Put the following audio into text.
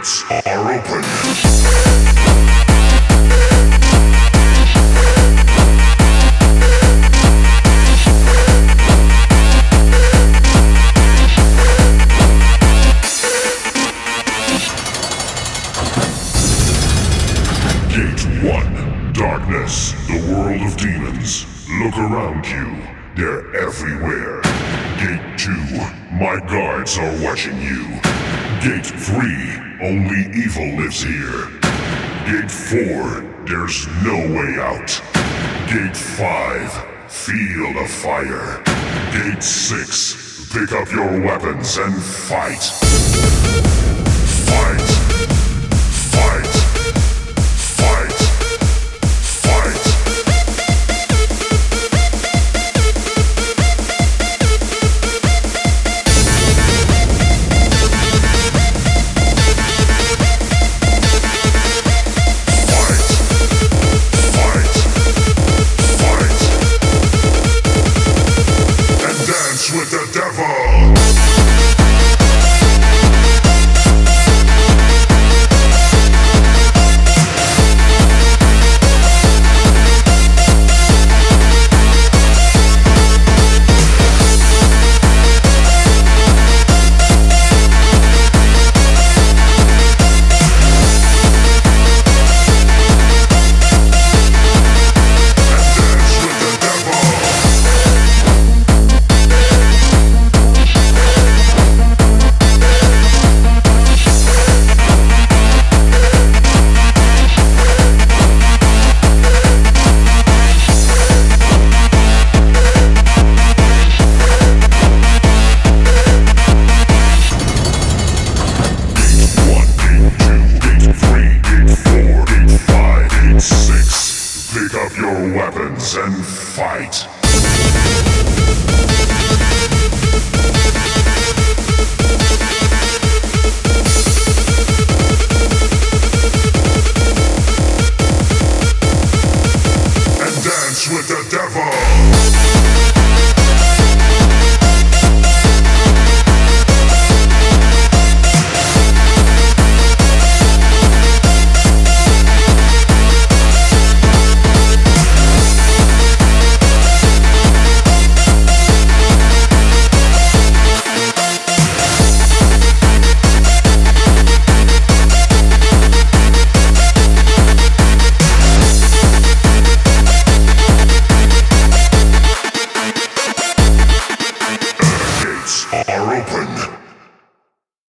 gates are open. Gate 1, darkness, the world of demons. Look around you, they're everywhere. Gate 2, my guards are watching you. Gate 3, only evil lives here. Gate 4, there's no way out. Gate 5, feel the fire. Gate 6, pick up your weapons and fight. Fight. Fight. Fight. Fight. With the devil. Pick up your weapons and fight.